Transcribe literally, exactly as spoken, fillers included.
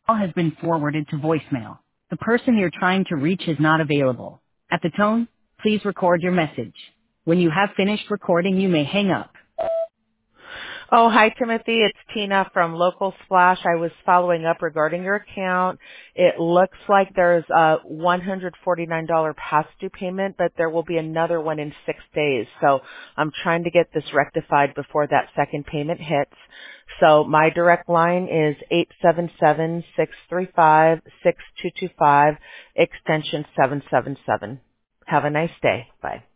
call has been forwarded to voicemail. The person you're trying to reach is not available. At the tone, please record your message. When you have finished recording, you may hang up. Oh, hi, Timothy. It's Tina from Local Splash. I was following up regarding your account. It looks like there's a one hundred forty-nine dollars past due payment, but there will be another one in six days. So I'm trying to get this rectified before that second payment hits. So my direct line is eight seven seven, six three five, six two two five, extension seven seven seven. Have a nice day. Bye.